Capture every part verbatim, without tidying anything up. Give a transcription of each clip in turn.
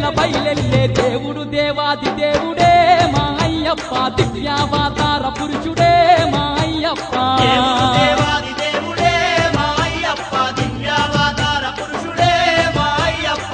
నేల బయలెల్లే దేవుడు దేవాది దేవుడే మా అయ్యప్ప దివ్యావతార పురుషుడే మా అయ్యప్ప దేవాది దేవుడే మా అయ్యప్ప దివ్యావతార పురుషుడే మా అయ్యప్ప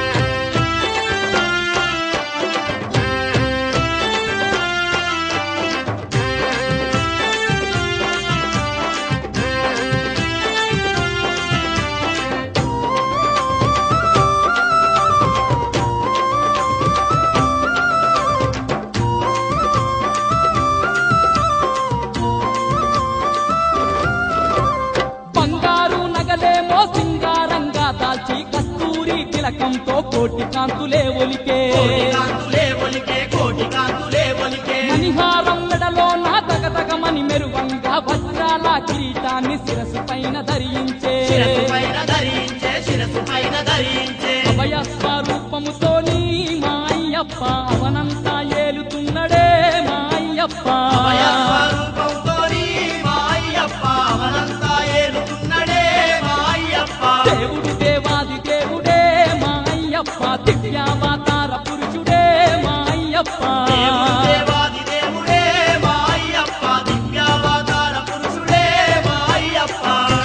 తిలకంతో కోటి కాంతులే ఒలికే కాంతులే ఒలికే కోటి కాంతులే ఒలికే మణిహారం మెడలో నా తగతగమని మెరువంగా వజ్రాల కిరీటాన్ని శిరసు పైన ధరించే శిరసు పైన ధరించే శిరసు పైన ధరించే అభయ స్వరూపముతోని మా అయ్యప్ప అవనంతా ఏలుతున్నడే మా అయ్యప్ప అభయ స్వరూపముతోని మా అయ్యప్ప అవనంతా ఏలుతున్నడే మా అయ్యప్ప దేవుడు దేవాది దేవుడే మా అయ్యప్ప దివ్యావతార పురుషుడే మా అయ్యప్ప దేవాది దేవుడే మా అయ్యప్ప దివ్యావతార పురుషుడే మా అయ్యప్ప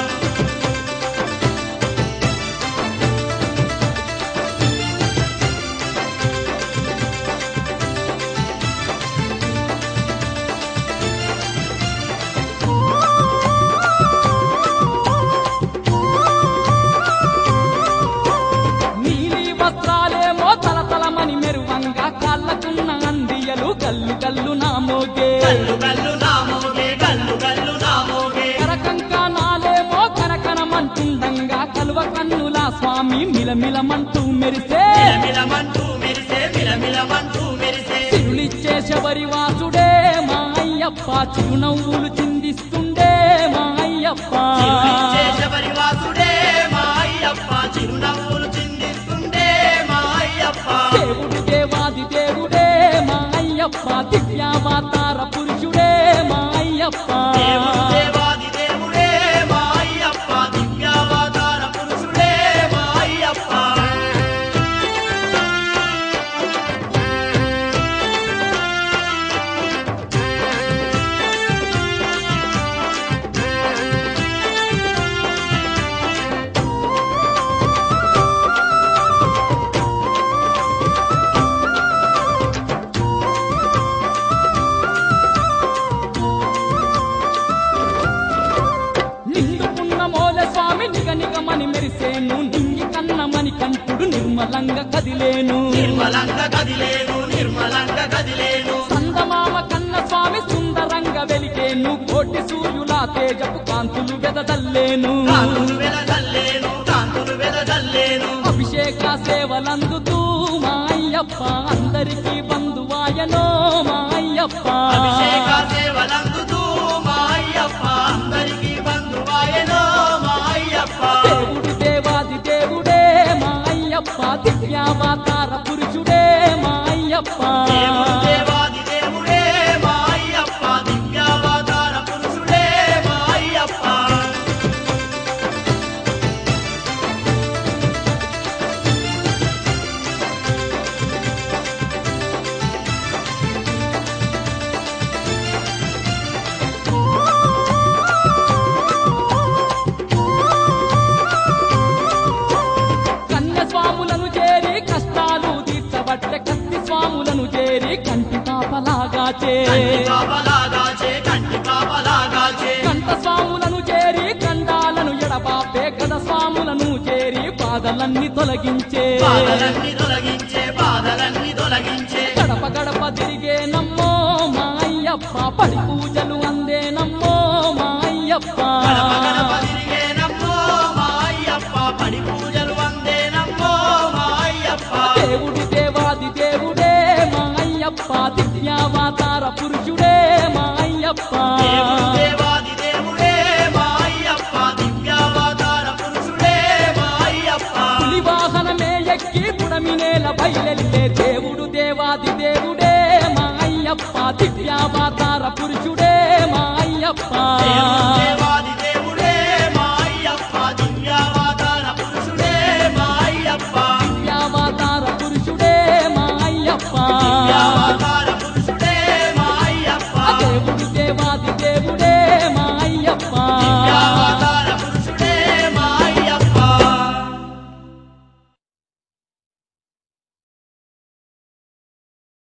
గల్లు గల్లు నామోగే గల్లు గల్లు నామోగే గల్లు గల్లు నామోగే కరకంకానాలేమో కనకనమంటుండంగా కలువ కన్నుల స్వామి మిలమిలమంటూ మెరిసే మిలమిలమంటూ మెరిసే మిలమిలమంటూ మెరిసే సిరులిచ్చే శబరి వాసుడే మా అయ్యప్ప చిరునవ్వులు చిందిస్తుండే మా అయ్యప్ప చిరులిచ్చే శబరి వాసుడే మా అయ్యప్ప చిరునవ్వులు చిందిస్తుండే మా అయ్యప్ప దేవుడు దేవాది దేవుడే మా అయ్యప్ప దివ్యావతార పురుషుడే మా అయ్యప్ప దేవాది దేవుడే మా అయ్యప్ప దివ్యావతార పురుషుడే మా అయ్యప్ప నిగమని మెరిసేను నింగి కన్నమని కంటుడు నిర్మలంగా కదిలేను నిర్మలంగా కదిలేను నిర్మలంగా కదిలేను సందమామ కన్న స్వామి సుందరంగా వెలిగేను కోటి సూర్యుల తేజపు కాంతులు వెదజల్లేను కాంతులు వెదజల్లేను కాంతులు వెదజల్లేను అభిషేక సేవలందుతూ మా అయ్యప్ప అందరికీ బంధువాయనో మా అయ్యప్ప అభిషేక సేవలందుతూ మా అయ్యప్ప అందరికీ బంధువాయనో మా అయ్యప్ప దేవుడు దేవాది దేవుడే మా అయ్యప్ప దివ్యావతార పురుషుడే మా అయ్యప్ప దేవాది దేవుడే మా అయ్యప్ప దివ్యావతార పురుషుడే మా అయ్యప్ప కన్యస్వాములను చేరి కష్టాలు తీర్చబట్టే కత్తి స్వాములను చేరి కంటి పాపలాగాచే కంట స్వాములను చేరి కండాలను ఎడబాపే గద స్వాములను చేరి బాధలన్నీ తొలగించే గడప గడప తిరిగే నమ్మో మా అయ్యప్ప పడి పూజలు అందే నమ్మో మా అయ్యప్ప దేవుడు దేవాది దేవుడే మా అయ్యప్ప దివ్యావతార పురుషుడే మా అయ్యప్ప దేవాది దేవుడే మా అయ్యప్ప దివ్యావతార పురుషుడే మా అయ్యప్ప పులి వాహనమే ఎక్కి పుడమి నేల బయలెల్లే దేవుడు దేవాది దేవుడే మా అయ్యప్ప దివ్యావతార పురుషుడే మా అయ్యప్ప